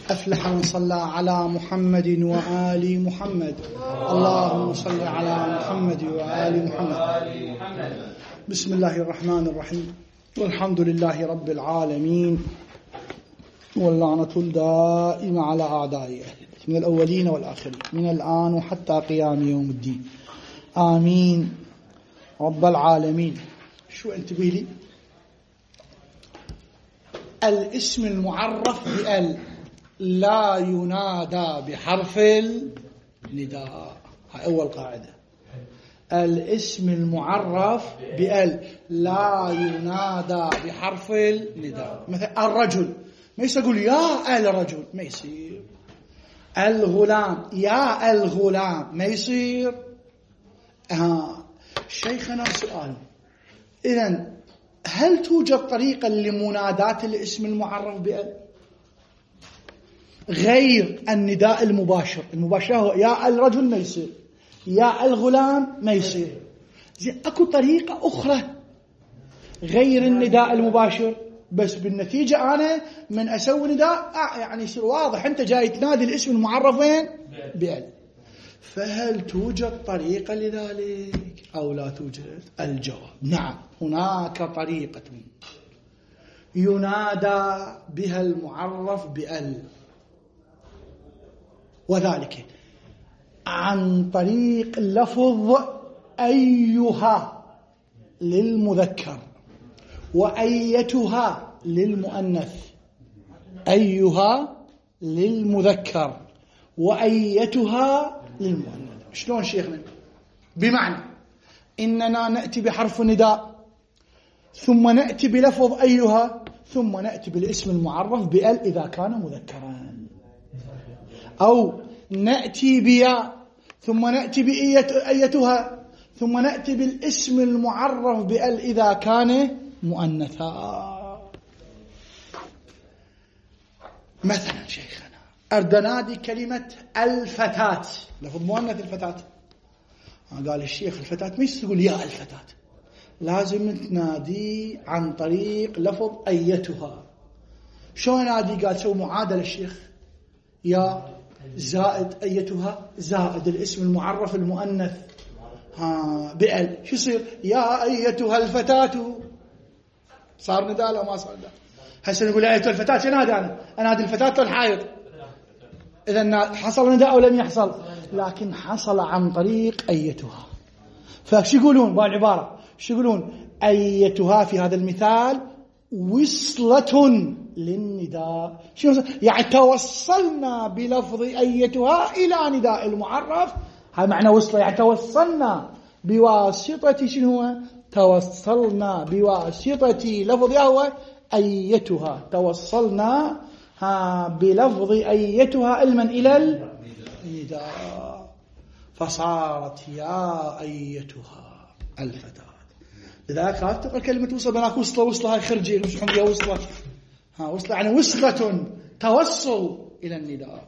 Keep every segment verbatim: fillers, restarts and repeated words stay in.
أفلح من صلى على محمد وآل محمد. اللهم صل على محمد وآل محمد. بسم الله الرحمن الرحيم، والحمد لله رب العالمين، واللعنة الدائمة على أعدائه من الأولين والآخرين من الآن وحتى قيام يوم الدين، آمين رب العالمين. شو انتبه لي؟ الاسم المعرف بأل لا ينادى بحرف النداء. هاي أول قاعدة. الاسم المعرف بأل لا ينادى بحرف النداء. مثلا الرجل ما يقول يا الرجل، ما يصير. الغلام يا الغلام، ما يصير. آه. شيخنا سؤال، إذن هل توجد طريقة لمناداة الاسم المعرف بأل غير النداء المباشر؟ المباشر هو يا الرجل، ما يصير. يا الغلام، ما يصير. زي أكو طريقة أخرى غير النداء المباشر، بس بالنتيجة أنا من أسوي نداء آه يعني يصير واضح أنت جاي تنادي الاسم المعرف وين؟ بأل. فهل توجد طريقة لذلك أو لا توجد؟ الجواب نعم، هناك طريقة ينادى بها المعرف بأل، وذلك عن طريق لفظ أيها للمذكر وأيتها للمؤنث. أيها للمذكر وأيتها للمؤنث. شلون شيخنا؟ بمعنى إننا نأتي بحرف نداء، ثم نأتي بلفظ أيها، ثم نأتي بالاسم المعرف بأل إذا كان مذكرا، أو نأتي بيا ثم نأتي بأيتها، ثم نأتي بالاسم المعرف بأل إذا كان مؤنثا. مثلا شيخنا أرد نادي كلمة الفتاة، لفظ مؤنث الفتاة. قال الشيخ الفتاة ما يقول يا الفتاة، لازم تنادي عن طريق لفظ أيتها. شو نادي؟ قال سوي معادلة الشيخ، يا زائد أيتها زائد الاسم المعرف المؤنث ها بأل، شو يصير؟ يا أيتها الفتاة. صار نداء لو ما صار نداء؟ هسه نقول يا أيتها الفتاة، شو نادي أنا؟ أنادي الفتاة والحائط. إذا حصل نداء أو لم يحصل؟ لكن حصل عن طريق أيتها. فشو يقولون بالعبارة؟ شو يقولون؟ أيتها في هذا المثال وصلة للنداء. شو يعني؟ توصلنا بلفظ أيتها إلى نداء المعرف. هذا معنى وصلة، يعني توصلنا بواسطة شنو هو؟ توصلنا بواسطة لفظ هو أيتها. توصلنا ها بلفظ أيتها علما إلى النداء، فصارت يا أيتها الفتاة. لذلك لا تقرأ كلمة وصل بناك وصلة وصلة هاي خرجي مش حمية وصلة. ها وصلة يعني وصلة، توصل إلى النداء.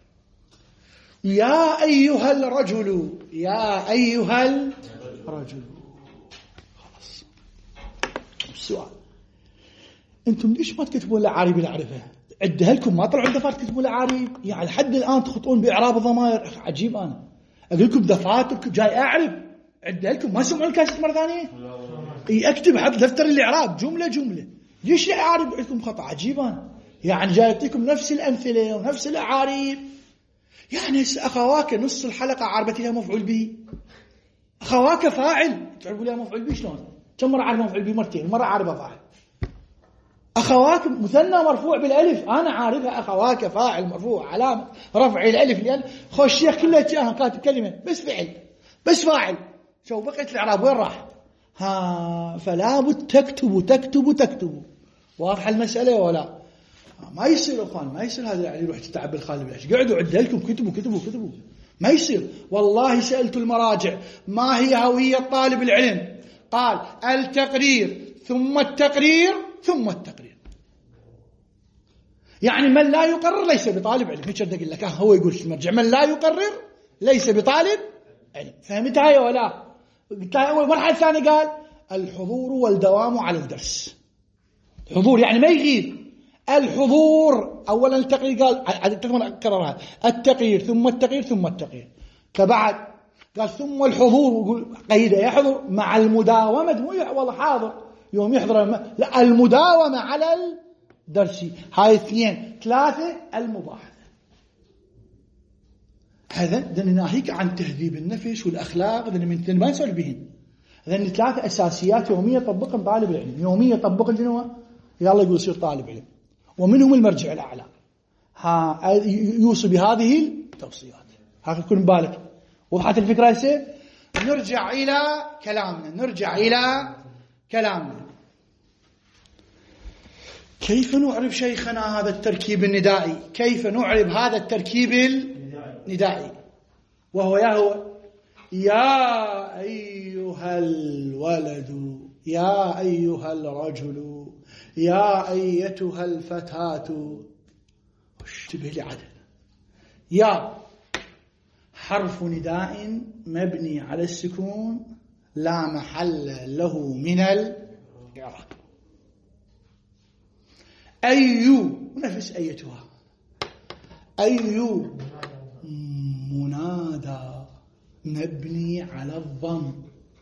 يا أيها الرجل، يا أيها الرجل. خلاص. السؤال، أنتم ليش ما تكتبون الأعاريب اللي أعرفها؟ عدها لكم، ما طلعوا دفات تكتبون الأعاريب؟ يعني لحد الآن تخطئون بإعراب الضمائر. عجيب. أنا أقول لكم دفاتك جاي أعرف، عدها لكم، ما سمعوا الكاسيت مرة ثانية؟ أكتب حط دفتر الإعراب جملة جملة. ليش الأعاريب عندكم خطأ؟ عجيب. أنا يعني جاي أعطيكم نفس الأمثلة ونفس الأعاريب. يعني أخواك نص الحلقة عربتها مفعول به، أخواك فاعل تعرفوا لها مفعول به. شلون؟ كم مرة عارف مفعول به؟ مرتين، مرة عارفها فاعل. أخواك مثنى مرفوع بالألف، أنا عارفها. أخواك فاعل مرفوع علامة رفع الألف لأن خوش الشيخ كلها جاءها كاتب كلمة بس فعل بس فاعل. شو بقيت الإعراب وين راح؟ ها فلا بد تكتبوا تكتبوا تكتبوا. واضحة المسألة ولا؟ ما يصير أخوان، ما يصير هذا يعني يروح تتعب بالخالي بالعش. قعدوا عدها لكم، كتبوا كتبوا كتبوا. ما يصير والله. سألت المراجع ما هي هوية طالب العلم؟ قال التقرير ثم التقرير ثم التقرير. يعني من لا يقرر ليس بطالب علم. هيك بدي أقول لك. هو يقول المرجع من لا يقرر ليس بطالب علم. فهمت هاي ولا؟ قلت أول مرحلة ثانية قال الحضور والدوام على الدرس. حضور يعني ما يغيب، الحضور أولا التقرير، قال كررها التقرير ثم التقرير ثم التقرير. فبعد قال ثم الحضور، قيده يحضر مع المداومة، مو والله حاضر يوم يحضر الم... لا، المداومة على الدرس. هاي اثنين. ثلاثة المباحثة. هذا دنا ناهيك عن تهذيب النفس والأخلاق، دنا من ما نسولف بهن. لأن ثلاثة أساسيات يومية طبقهم طالب العلم، يومية طبقهم جنوا يلا يقول يصير طالب علم، ومنهم المرجع الأعلى. ها يوصي بهذه التوصيات. هاك يكون بالك. وضحت الفكرة هسه؟ نرجع إلى كلامنا، نرجع إلى كلامنا. كيف نعرف شيخنا هذا التركيب الندائي؟ كيف نعرف هذا التركيب الندائي؟ وهو يا هو يا أيها الولد، يا أيها الرجل، يا أيتها الفتاة. اشتبه لي عدد. يا حرف نداء مبني على السكون لا محل له من الإعراب. أي نفس أيتها. أي منادى مبني على الضم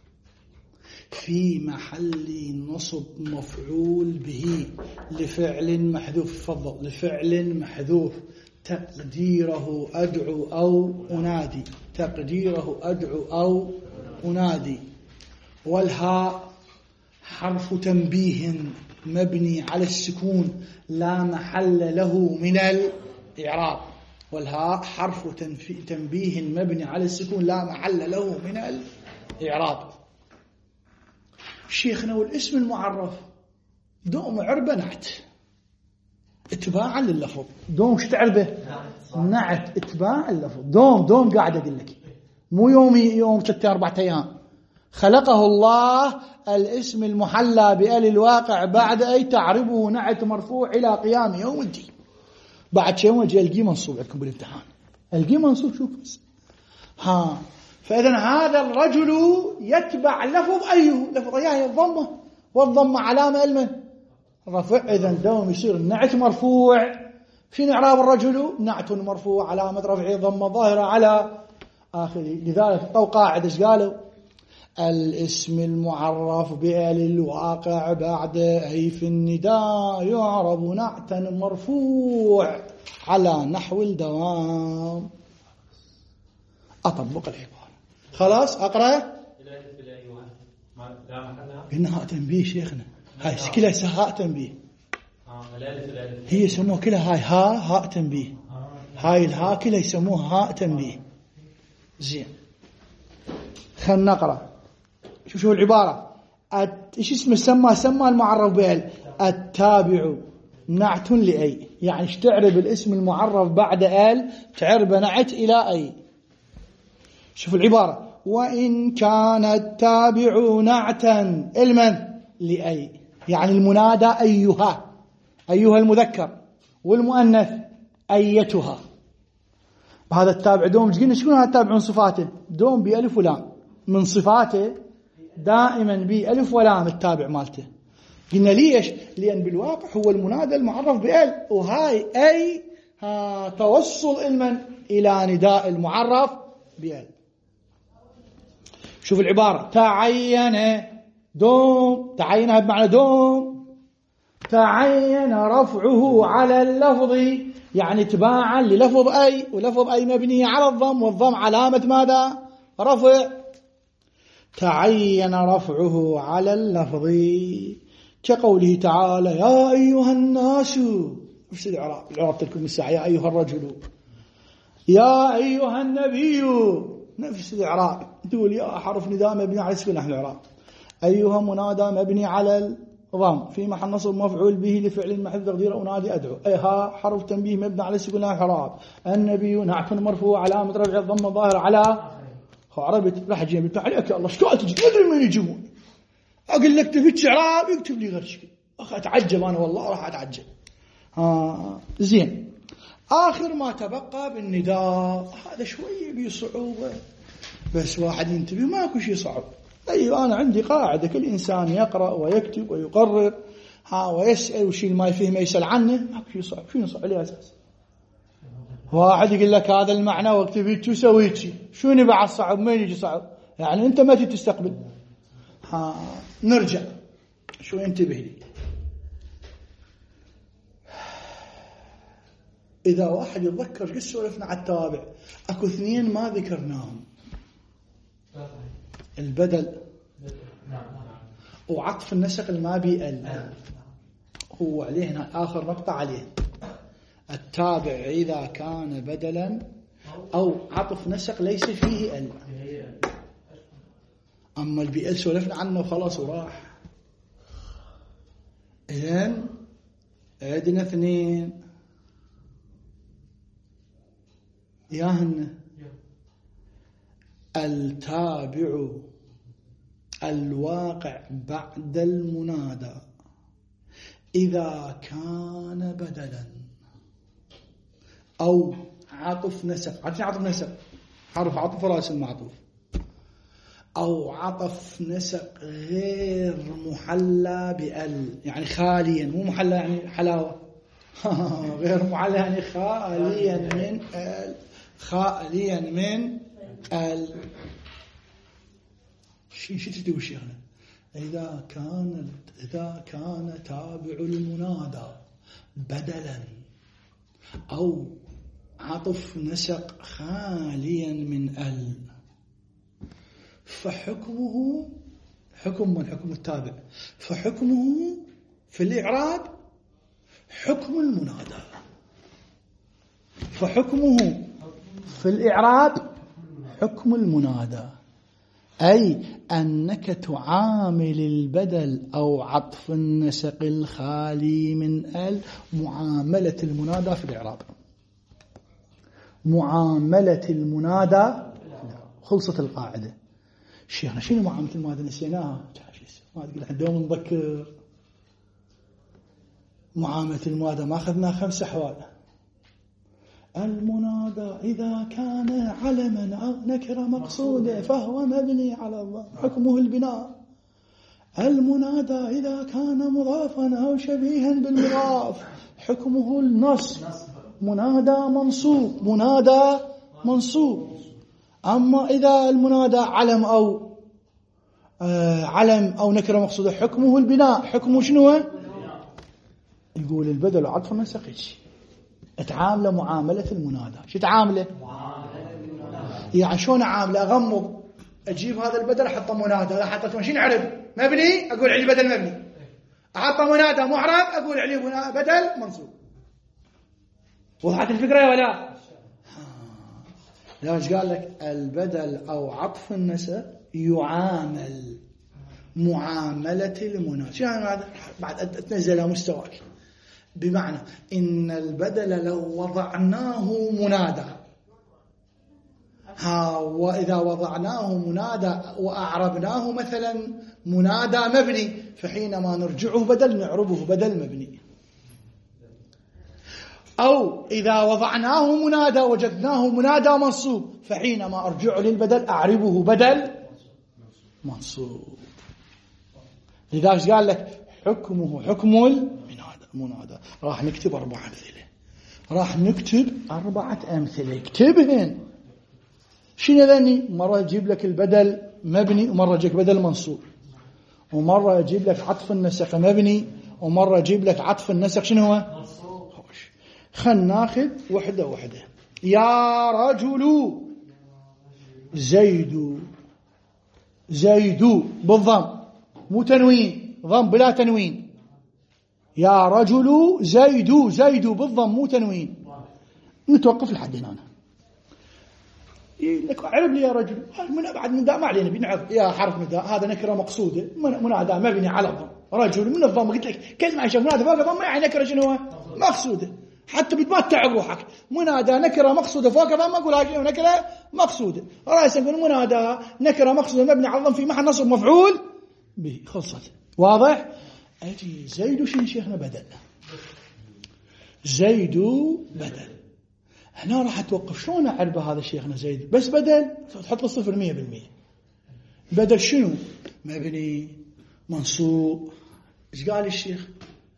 في محل نصب مفعول به لفعل محذوف. فضل لفعل محذوف تقديره أدعو أو أنادي. تقديره أدعو أو أنادي. والهاء حرف تنبيه مبني على السكون لا محل له من الإعراب. والهاء حرف تنبيه مبني على السكون لا محل له من الإعراب. شيخنا والاسم المعرف دوم عربة نعت اتباعا لللفظ. دوم ايش تعربه؟ نعت اتباعا لللفظ. دوم دوم قاعد اقول لك، مو يومي يوم ثلاثة أربعة أيام. خلقه الله الاسم المحلى بآل الواقع بعد أي تعربه نعت مرفوع إلى قيام يوم الدين. بعد شيء وجه القي منصوب عندكم بالامتحان. القي منصوب شوف بس. ها فإذا هذا الرجل يتبع لفظ أيه، لفظ أيه هي الضمة، والضمة علامة المن رفع. إذا دوم يصير النعت مرفوع. في إعراب الرجل نعت مرفوع علامة رفعه ضمة ظاهرة على آخره. لذلك طو قاعدة ايش قالوا؟ الاسم المعرف بآل الواقع بعد أي في النداء يعرب نعتا مرفوع على نحو الدوام. أطبق العبارة خلاص. أقرأ. إنها تنبيه شيخنا. هاي كلها هاء تنبيه. هي يسموها كلها هاي ها هاء تنبيه. هاي الها كلها يسموها هاء تنبيه. زين خلنا نقرأ. شوف شو العبارة. إيش اسمه؟ سمى سمى المعرف بال التابع نعت لأي. يعني ايش تعرب الاسم المعرف بعد آل؟ تعرب نعت إلى أي. شوف العبارة. وإن كان التابع نعتا المن لأي، يعني المنادى أيها، أيها المذكر، والمؤنث أيتها. هذا التابع دوم قلنا شكون هذا التابع من صفاته؟ دوم بألف ولام. من صفاته دائما بألف ولام التابع مالته. قلنا ليش؟ لأن بالواقع هو المنادى المعرف بأل، وهاي أي ها توصل المن إلى نداء المعرف بأل. شوف العبارة. تعين دوم، تعينها بمعنى دوم. تعين رفعه على اللفظ يعني تباعا للفظ أي، ولفظ أي مبني على الضم، والضم علامة ماذا؟ رفع. تعين رفعه على اللفظ كقوله تعالى يا أيها الناس. نفس الإعراب. الإعراب تلكم الساعة. يا أيها الرجل، يا أيها النبي، نفس الإعراب. تقول يا حرف نداء مبني على السكون نحن الإعراب. أيها منادى مبني على الضم في محل نصب مفعول به لفعل محذوف تقديره أنادي أدعو. أيها حرف تنبيه مبني على السكون نحن الإعراب. النبي نعت مرفوع علامة رفع الضم ظاهر على عربت. راح اجي بالله عليك يا الله شكال تجي تدري من يجيبون. اقول لك تبي اعراب يكتب لي غير شكل. اخ اتعجب انا والله راح اتعجب. ها زين. اخر ما تبقى بالنداء هذا شويه بصعوبه، بس واحد ينتبه ماكو شيء صعب. ايوه انا عندي قاعده كل انسان يقرا ويكتب ويقرر. ها ويسأل وشي ما يفهم يسأل عنه ماكو شيء صعب. شنو صعب عليه أساس؟ واحد يقول لك هذا المعنى واكتب هيك وسويت شيء، شنو بعد صعب؟ مين يجي صعب؟ يعني أنت ما تستقبل. ها نرجع شو انتبه لي. إذا واحد يتذكر قد سولفنا على التابع، أكو اثنين ما ذكرناهم، البدل وعطف النسق ما بيئل، هو عليه هنا آخر نقطة عليه. التابع إذا كان بدلا أو عطف نسق ليس فيه ال، أما البيئل سولفنا عنه خلاص وراح. إذن عندنا اثنين ياهن التابع الواقع بعد المنادى إذا كان بدلا أو عطف نسق. عارفين عطف نسق؟ حرف عطف راس المعطوف، أو عطف نسق غير محلى بأل، يعني خاليا، مو محلى يعني حلاوة غير محلى يعني خاليا من أل، خاليا من ال. شو شو تدوي شيخنا؟ إذا كان إذا كان تابع المنادى بدلا أو عطف نسق خاليا من ال، فحكمه حكم من حكم التابع، فحكمه في الإعراب حكم المنادى، فحكمه في الإعراب حكم المنادى، أي أنك تعامل البدل أو عطف النسق الخالي من ال معاملة المنادى في الإعراب. معاملة المنادى، خلصت القاعدة. شيخنا شنو معاملة المنادى؟ نسيناها. ما تقول احنا دوم نذكر معاملة المنادى، ما أخذنا خمس أحوال. المنادى إذا كان علما أو نكرة مقصودة فهو مبني على الضم، حكمه البناء. المنادى إذا كان مضافا أو شبيها بالمضاف حكمه النصب، منادى منصوب، منادى منصوب. أما إذا المنادى علم أو آه علم أو نكرة مقصودة حكمه البناء، حكمه شنو؟ يقول البدل وعطف النسق اتعامل معاملة المنادى. شو تعامله؟ يعني شلون اعامله؟ اغمض اجيب هذا البدل احطه منادى، اذا حطيته شنو نعرب؟ مبني اقول عليه بدل مبني، احطه منادى معرب اقول عليه بدل منصوب. وضحت الفكرة ولا؟ ليش قال لك البدل او عطف النسق يعامل معاملة المنادى؟ شو يعني هذا؟ بعد تنزلها مستواك. بمعنى إن البدل لو وضعناه منادى، ها وإذا وضعناه منادى وأعربناه مثلا منادى مبني، فحينما نرجعه بدل نعربه بدل مبني. أو إذا وضعناه منادى وجدناه منادى منصوب، فحينما أرجع للبدل أعربه بدل منصوب. لذلك قال لك حكمه حكم المنادى. راح نكتب أربع أمثلة، راح نكتب أربعة أمثلة، اكتبهن. شنو ذني؟ مرة يجيب لك البدل مبني، ومرة يجيب بدل منصوب، ومرة يجيب لك عطف النسق مبني، ومرة يجيب لك عطف النسق شنو هو؟ خوش. خلنا ناخذ وحدة وحدة. يا رجل زيد، زيد بالضم مو تنوين، ضم بلا تنوين. يا رجل زيد، زيد بالضم مو تنوين. نتوقف لحد هنا. لك عرب لي يا رجل من بعد من داء ما علينا بنعرف يا حرف نداء، هذا نكره مقصوده منادى مبني على الضم. رجل من الضم، قلت لك كلمه عشان منادى فوق الضم يعني نكره شنو هو؟ مقصوده. حتى ما تتعب روحك، منادى نكره مقصوده فوق الضم اقول هاي نكره مقصوده، رايح نقول منادى نكره مقصوده مبني على الضم في محل نصب مفعول به. خلصت. واضح؟ أجي زيد شنو شيخنا؟ بدل. زيد بدل. هنا راح أتوقف شلون أعرب هذا شيخنا زيد؟ بس بدل تحط له صفر مية بالمية. بدل شنو؟ مبني منصوب. إيش قال الشيخ؟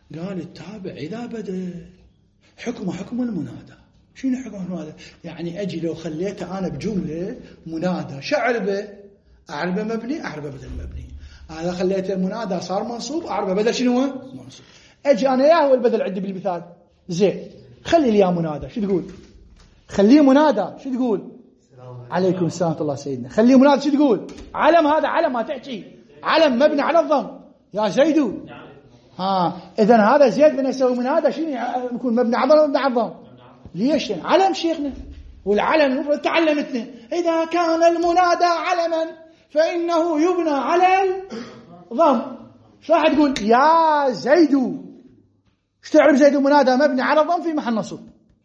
قال التابع إذا بدل حكم حكم المنادى. شنو حكم المنادى؟ يعني أجي لو خليته أنا بجملة منادى شعربه أعربه مبني أعربه بدل مبني، هذا خليته منادى صار منصوب أعربه بدل شنو هو؟ منصوب. أجي أنا إياه هو البدل عندي بالمثال زين، خلي لي إياه منادى شو تقول؟ خليه منادى شو تقول؟ عليكم السلام ورحمة الله سيدنا. خليه منادى شو تقول؟ علم، هذا علم ما تحكي علم مبني على الضم يا زيد. ها إذن هذا زيد من يسوي منادى شنو يكون مبني على الضم مبني على الضم؟ ليش؟ علم شيخنا، والعلم المفروض تعلمتنا إذا كان المنادى علما فإنه يبنى على الضم. شو راح تقول؟ يا زيد. ايش تعرف زيد منادى مبني على الضم في محل نصب.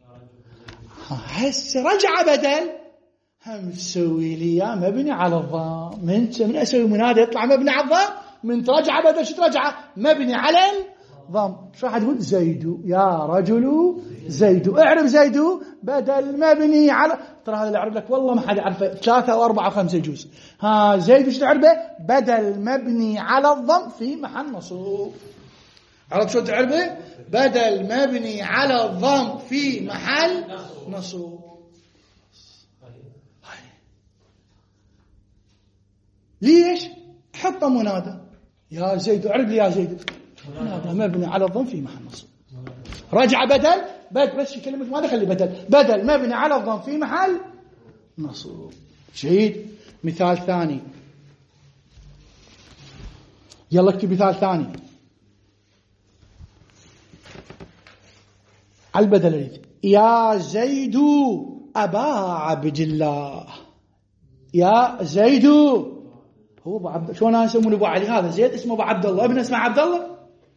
هسه رجع بدل هم تسوي لي يا مبني على الضم. من من اسوي منادى يطلع مبني على الضم، من ترجع بدل شو ترجع؟ مبني على الضم. شو راح تقول؟ زيد يا رجل زيد. اعرف زيد بدل مبني على، ترى هذا اللي اعرف لك والله ما حد يعرفه، ثلاثة او أربعة وخمسة يجوز. ها زيد شو تعرفه؟ بدل مبني على الضم في محل نصب. عرفت شو تعرفه؟ بدل مبني على الضم في محل نصب. ليش؟ حط منادى يا زيد. اعرف لي يا زيد منادى مبني على الضم في محل نصب. رجع بدل بدل بس في كلمة ماذا خلي بدل بدل مبني على الضم في محل نصب. جيد. مثال ثاني، يلا اكتب مثال ثاني على البدل. اريد يا زيد أبا عبد الله. يا زيد هو ابو عبد، شلون انا اسمونه ابو علي؟ هذا زيد اسمه ابو عبد الله، ابن اسمه عبد الله.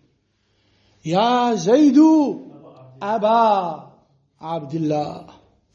يا زيد ابا عبد الله.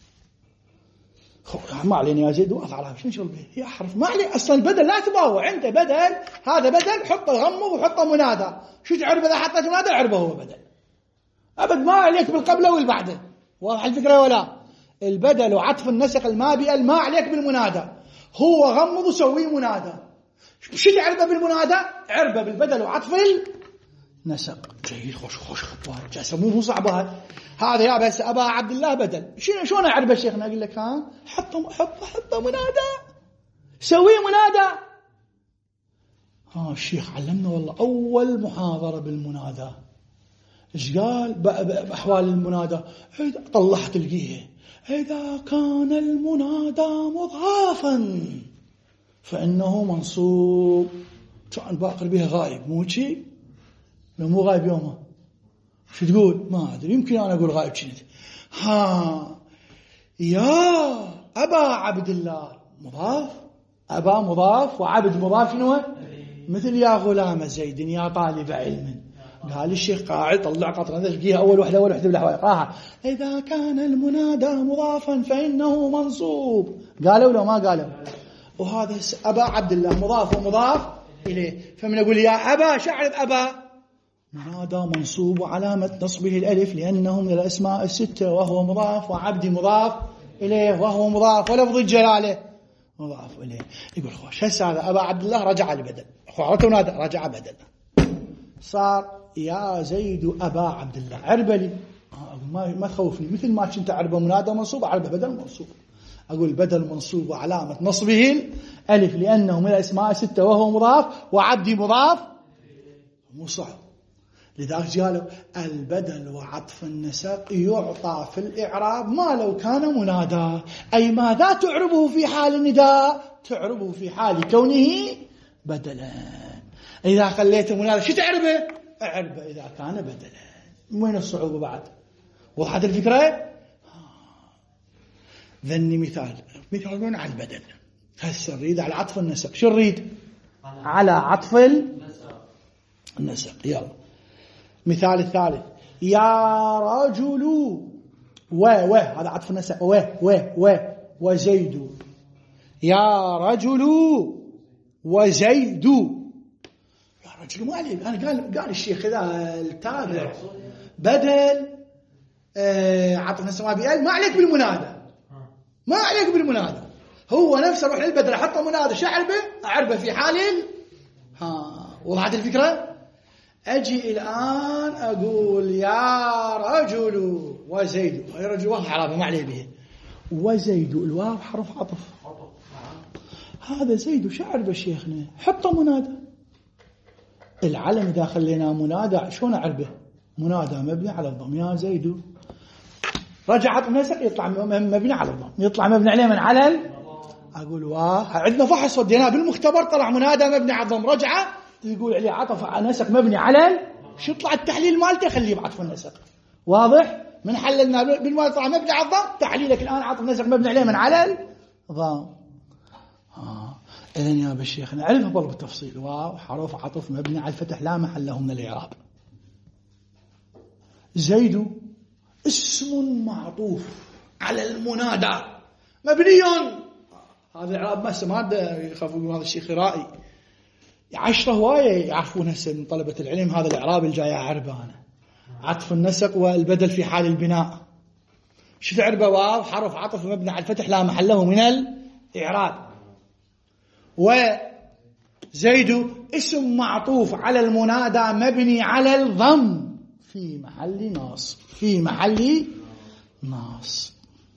ما علينا يا زيد واقف على شنو شغل به يا حرف ما عليه اصلا. البدل لا تباوع، انت بدل هذا بدل حطه غمه وحطه منادى. شو تعرف اذا حطيت منادى اعربه هو بدل ابد، ما عليك بالقبله والبعده. واضح الفكره ولا؟ البدل وعطف النسق المابئ ما عليك بالمنادى، هو غمض وسويه منادى. شو تعرفه بالمنادى؟ عربه بالبدل وعطف النسق. جيد. خوش خوش خطوات جالسه مو مو صعبه. هذا يا بس ابا عبد الله بدل شنو شلون اعربه شيخنا؟ اقول لك ها حطه حطه حطه منادى، سويه منادى. ها الشيخ علمنا والله اول محاضره بالمنادى. ايش قال باحوال المنادى؟ طلعت تلقيه اذا كان المنادى مضافا فانه منصوب. كان باقر بها غايب مو شيء، لو مو غايب يومه شو تقول؟ ما ادري، يمكن انا اقول غايب كنت. ها يا ابا عبد الله مضاف، ابا مضاف وعبد مضاف شنو؟ مثل يا غلام زيد يا طالب علم. قال الشيخ قاعد طلع قطره تلقيها اول وحده اول وحده بالحوائط قاها اذا كان المنادى مضافا فانه منصوب. قالوا لو ما قالوا؟ وهذا ابا عبد الله مضاف ومضاف اليه، فمن اقول يا ابا شعر ابا منادى منصوب وعلامه نصبه الالف لانه من الاسماء السته وهو مضاف، وعبدي مضاف اليه وهو مضاف، ولفظ الجلاله مضاف اليه. يقول خوش هسه هذا ابا عبد الله رجع لبدل، اخو عرفت منادى رجع بدل، صار يا زيد أبا عبد الله. عربه لي ما ما تخوفني، مثل ما كنت أعربه منادى منصوب أعربه بدل منصوب. أقول بدل منصوب وعلامة نصبه الألف لأنه من الأسماء ستة وهو مضاف وعبدي مضاف. مو صعب. لذلك قالوا البدل وعطف النسق يعطى في الإعراب ما لو كان منادى، أي ماذا تعربه في حال النداء؟ تعربه في حال كونه بدلا. إذا خليته منادى شو تعربه؟ اعربه إذا كان بدلا. وين الصعوبة بعد؟ وضحت الفكرة؟ ذني مثال مثال وين على البدل. هسه نريد على عطف النسق. شو نريد؟ على عطف النسق. يلا مثال الثالث يا رجل و و هذا عطف النسق و و و وزيد. يا رجل وزيد. يا رجل ما عليه. أنا قال قال الشيخ إذا التابع بدل آه عطف النسق ما بيقال ما عليك بالمنادى، ما عليك بالمنادى. هو نفسه روح للبدل حط منادى شعربه أعربه في حال ها. وضحت الفكرة؟ أجي الآن أقول يا رجل وزيد، هاي رجل واو عربي ما عليه به، وزيد الواو حرف عطف، هذا زيد شعر بشيخنا حطه منادى. العلم إذا خلينا منادى شلون أعربه؟ منادى مبني على الضم، يا زيد. رجعت نسق يطلع مبني على الضم، يطلع مبني عليه من علل. أقول واه عندنا فحص وديناه بالمختبر طلع منادى مبني على الضم، رجعه تقول عليه عطف نسق مبني على شو يطلع التحليل مالته خليه بعطف النسق. واضح؟ من حللنا بالمال طلع مبني على الضم، تحليلك الآن عطف نسق مبني عليه من علل ضم. آه. إذن يا بالشيخ نعرف بالله بالتفصيل. واو حرف عطف مبني على الفتح لا محل له من الإعراب. زيد اسم معطوف على المنادى مبني، هذا الإعراب ما سماد يخافون هذا الشيء خرائي. عشرة هواية يعرفون هسه من طلبة العلم هذا الإعراب الجاي أعربه أنا. عطف النسق والبدل في حال البناء. شو تعربه؟ واو حرف عطف مبني على الفتح لا محل له من الإعراب. وزيد اسم معطوف على المنادى مبني على الضم في محل ناصب، في محل ناصب.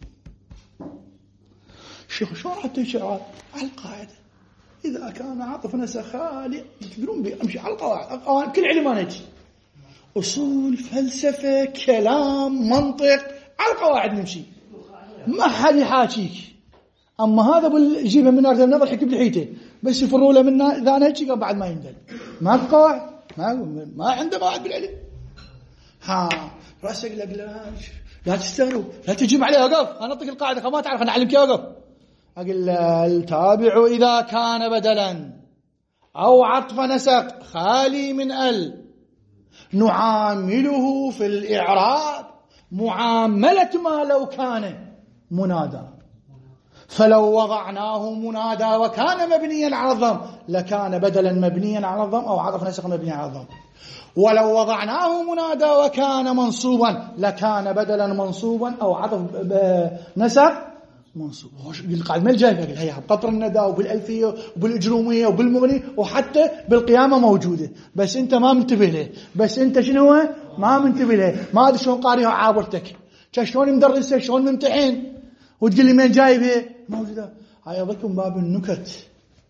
شيخ شو راح تشعر على القاعدة؟ إذا كان عطف نسق خالي تدرون بي أمشي على القواعد، القواعد كل علم أنا أصول فلسفة كلام منطق على القواعد نمشي، ما حد يحاكيك. أما هذا بالجيبه من أرض النظر حكي بلحيته بس يفروا له منا إذا أنا هيك بعد ما يندل ما في قواعد، ما ما عنده قواعد بالعلم. ها رأسك لك لا لا تستغرب لا تجيب عليه وقف، أنا أعطيك القاعدة ما تعرف أنا أعلمك وقف. أقول التابع إذا كان بدلا أو عطف نسق خالي من ال نعامله في الإعراب معاملة ما لو كان منادى، فلو وضعناه منادى وكان مبنيا على الضم لكان بدلا مبنيا على الضم أو عطف نسق مبنيا على الضم، ولو وضعناه منادى وكان منصوبا لكان بدلا منصوبا أو عطف نسق منصوب. القاعدة ما الجايبة هي بقطر الندى وبالألفية وبالإجرومية وبالمغني وحتى بالقيامة موجودة، بس أنت ما منتبه له، بس أنت شنو ما منتبه له، ما أدري شلون قاريها عابرتك، شلون مدرسة شلون ممتحن وتقول لي مين جايبه موجودة. هاي أضكم باب النكت.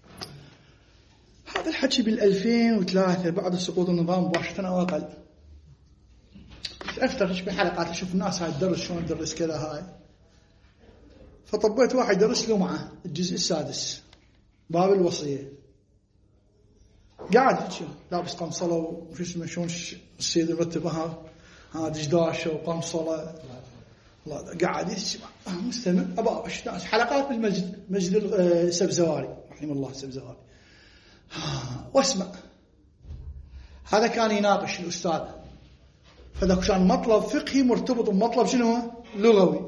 هذا الحكي بالألفين وثلاثة بعد سقوط النظام مباشرة أو أقل. أفترش بحلقات أشوف الناس هاي تدرس شلون تدرس كذا هاي، فطبيت واحد درس له معه الجزء السادس باب الوصية، قاعد لابس قمصلة وشو اسمه شلون السيد مرتبها ها دجداشة وقمصلة الله قاعد يسمع مستمع أبا ناس حلقات بالمسجد مسجد السبزواري رحمه الله السبزواري واسمع. هذا كان يناقش الأستاذ، فذاك كان مطلب فقهي مرتبط بمطلب شنو لغوي.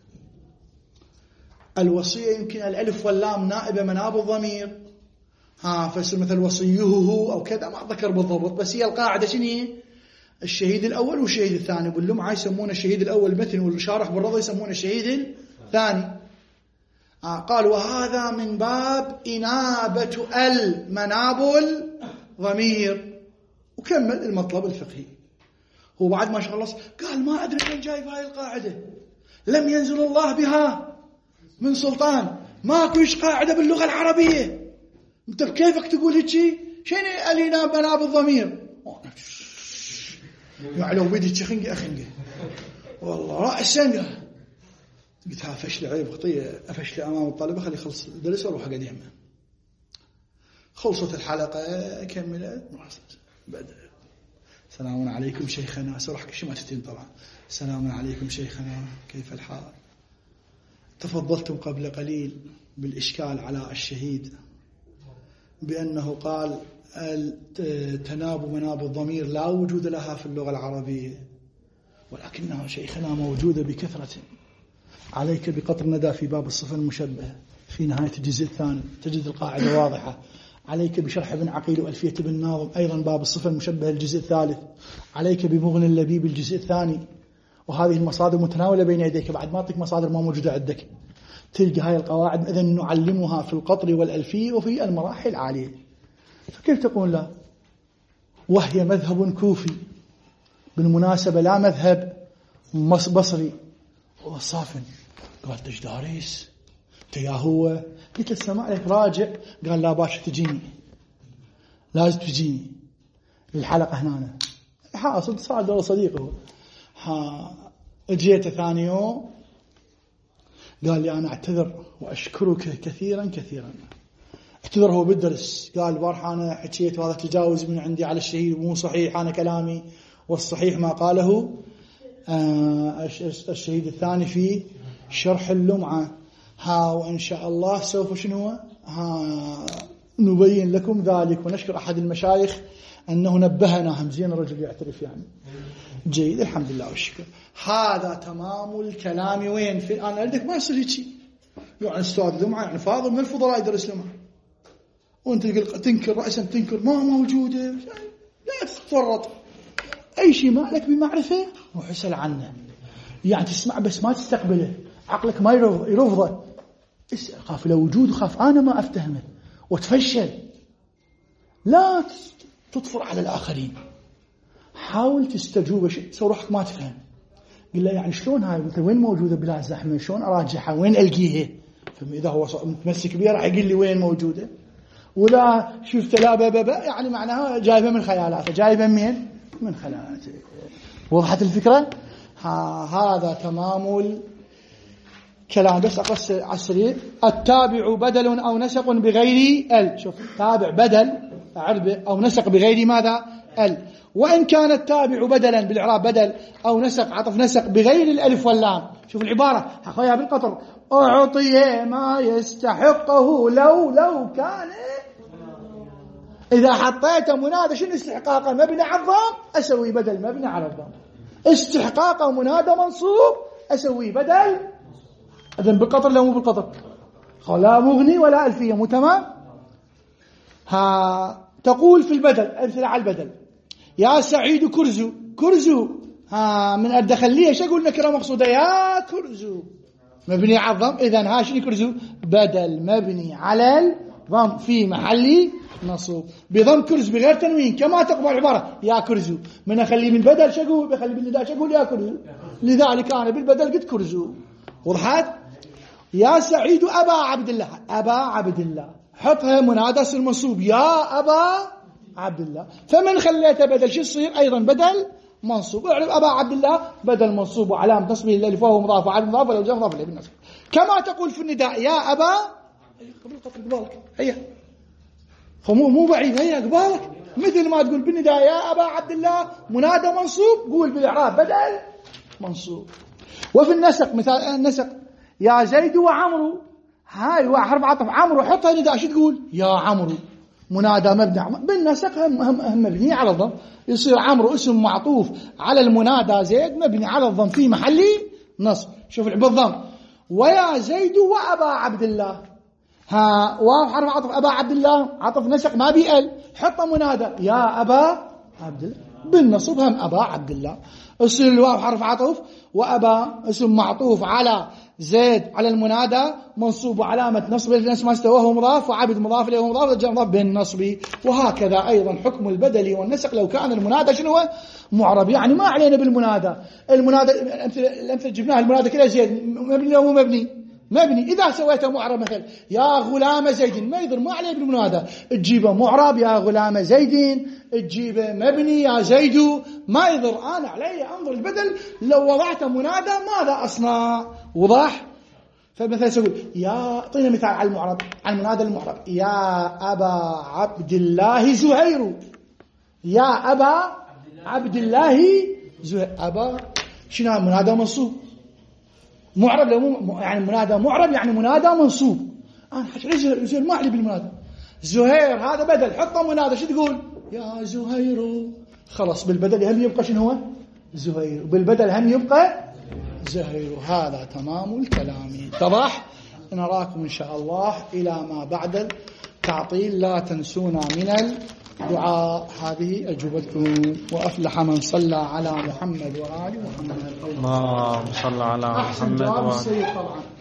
الوصية يمكن الألف واللام نائبة مناب الضمير، ها فسر مثل وصيه هو أو كذا ما أتذكر بالضبط، بس هي القاعدة شنو هي؟ الشهيد الأول والشهيد الثاني، باللمعة يسمونه الشهيد الأول مثل، والشارح بالرضا يسمونه الشهيد الثاني. آه قال وهذا من باب إنابة المناب الضمير، وكمل المطلب الفقهي. هو بعد ما خلص قال ما أدري من جايب هاي القاعدة، لم ينزل الله بها من سلطان، ماكوش قاعدة باللغة العربية، انت بكيفك تقول هيك شنو ألينا مناب الضمير؟ يعلو بيدي تشخنقي أخنقي والله رأسا. قلت ها فشل عيب خطية، أفشل أمام الطالبة خلي خلص الدرس وأروح أقعد يمه. خلصت الحلقة كملت بدأ سلام عليكم شيخنا، سرح كشمتين طبعا. سلام عليكم شيخنا كيف الحال؟ تفضلتم قبل قليل بالإشكال على الشهيد بأنه قال تناب مناب الضمير لا وجود لها في اللغة العربية، ولكنها شيخنا موجودة بكثرة. عليك بقطر ندى في باب الصفة المشبهة في نهاية الجزء الثاني تجد القاعدة واضحة. عليك بشرح ابن عقيل وألفية ابن ناظم أيضا باب الصفة المشبهة الجزء الثالث. عليك بمغني اللبيب الجزء الثاني. وهذه المصادر متناولة بين يديك، بعد ما أعطيك مصادر ما موجودة عندك تلقى هاي القواعد إذن نعلمها في القطر والألفية وفي المراحل العالية. فكيف تقول لا؟ وهي مذهب كوفي بالمناسبة، لا مذهب بصري. وصافن قال ايش داريس انت يا هو؟ قلت له سمع لك راجع. قال لا باش تجيني، لازم تجيني للحلقة هنا. حاصل صادق صديقه. ها اجيته ثاني يوم قال لي انا اعتذر واشكرك كثيرا كثيرا. اعتذر هو بالدرس، قال البارحة انا حكيت وهذا تجاوز من عندي على الشهيد مو صحيح انا كلامي، والصحيح ما قاله آه الشهيد الثاني في شرح اللمعة. ها وإن شاء الله سوف شنو ها نبين لكم ذلك. ونشكر أحد المشايخ أنه نبهنا. هم زين الرجل يعترف يعني. جيد الحمد لله والشكر. هذا تمام الكلام. وين في الآن عندك ما يصير هيك يعني أستاذ لمعة يعني فاضل من الفضلاء يدرس لمعة وأنت تنكر رأسا تنكر ما موجودة. لا تتفرط أي شيء ما لك بمعرفة وحسل عنه يعني تسمع بس ما تستقبله، عقلك ما يرفضه. خاف لو وجود خاف أنا ما أفتهمه وتفشل. لا تطفر على الآخرين، حاول تستجوب شيء سو روحك ما تفهم. قل له يعني شلون هاي انت وين موجودة بلا زحمة؟ شلون أراجعها؟ وين ألقيها؟ فإذا هو متمسك بيها راح يقول لي وين موجودة. ولا شفت لا بابا يعني معناها جايبة من خيالاته. جايبة من من خيالاته. وضحت الفكرة؟ ها هذا تمام الكلام. بس أقص على السريع. التابع بدل أو نسق بغير ال. شوف تابع بدل عربة أو نسق بغير ماذا؟ ال. وإن كان التابع بدلا بالإعراب بدل أو نسق عطف نسق بغير الألف واللام. شوف العبارة حقيها بالقطر. أعطي ما يستحقه لو لو كان. إذا حطيت منادى شنو استحقاقه؟ مبني على الضم أسوي بدل مبني على الضم. استحقاقه منادى منصوب أسوي بدل. إذن بالقطر لا مو بالقطر؟ لا مغني ولا ألفية مو تمام. ها تقول في البدل أمثلة على البدل. يا سعيد كرزو. كرزو ها من أدخليها ايش أقول نكرة مقصودة؟ يا كرزو مبني على الضم. إذن ها شنو كرزو؟ بدل مبني على الضم في محل نصوب بضم كرز بغير تنوين كما تقبل العبارة يا كرزو. من أخليه بالبدل شو أقول؟ بخليه بالنداء شو أقول؟ يا كرزو. لذلك أنا بالبدل قلت كرزو. وضحت؟ يا سعيد أبا عبد الله. أبا عبد الله حطها منادى سر منصوب يا أبا عبد الله. فمن خليته بدل شو يصير؟ أيضا بدل منصوب. اعرف أبا عبد الله بدل منصوب وعلامة نصبه الألف وهو مضاف وعلى مضاف ولو جاء مضاف إليه بالنصب. كما تقول في النداء يا أبا. قبل قطر قبالك هيا فمو مو بعيد هيا قبالك. مثل ما تقول بالنداء يا أبا عبد الله منادى منصوب قول بالإعراب بدل منصوب. وفي النسق مثال النسق يا زيد وعمرو. هاي حرف عطف عمرو حطها نداء شو تقول؟ يا عمرو منادى مبني بالنسق هم هم مبني على الضم. يصير عمرو اسم معطوف على المنادى زيد مبني على الضم في محل نصب. شوف بالضم. ويا زيد وأبا عبد الله. ها واو حرف عطف أبا عبد الله عطف نسق ما بيقل حط منادى يا أبا عبد الله بالنصب هم أبا عبد الله. يصير الواو حرف عطف وأبا اسم معطوف على زيد على المنادى منصوب وعلامة نصب الاسم ما استواه مضاف وعبد مضاف إليه مضاف الجر بالنصب. وهكذا أيضا حكم البدل والنسق لو كان المنادى شنو معرب. يعني ما علينا بالمنادى. المنادى الأمثلة جبناها المنادى كله زيد مبني أو مبني مبني. إذا سويته معرب مثل يا غلام زيد ما يضر ما عليه بالمنادى. تجيبه معرب يا غلام زيد تجيبه مبني يا زيد ما يضر. أنا علي أنظر البدل لو وضعت منادى ماذا أصنع؟ وضح. فمثلا سأقول يا أعطينا مثال على المعرب على المنادى المعرب يا أبا عبد الله زهير. يا أبا عبد الله زهير. أبا شنو منادى منصوب معرب لو يعني منادى معرب يعني منادى منصوب. أنا حكي زهير زهير ما علي بالمنادى. زهير هذا بدل حطه منادى شو تقول؟ يا زهير. خلاص بالبدل هم يبقى شنو هو؟ زهير. بالبدل هم يبقى زهير. هذا تمام الكلام. اتضح؟ نراكم إن شاء الله إلى ما بعد التعطيل. لا تنسونا من الدعاء. هذه أجوبتكم. وأفلح من صلى على محمد وآل محمد. اللهم صل على محمد أحسن جواب السيد طبعا.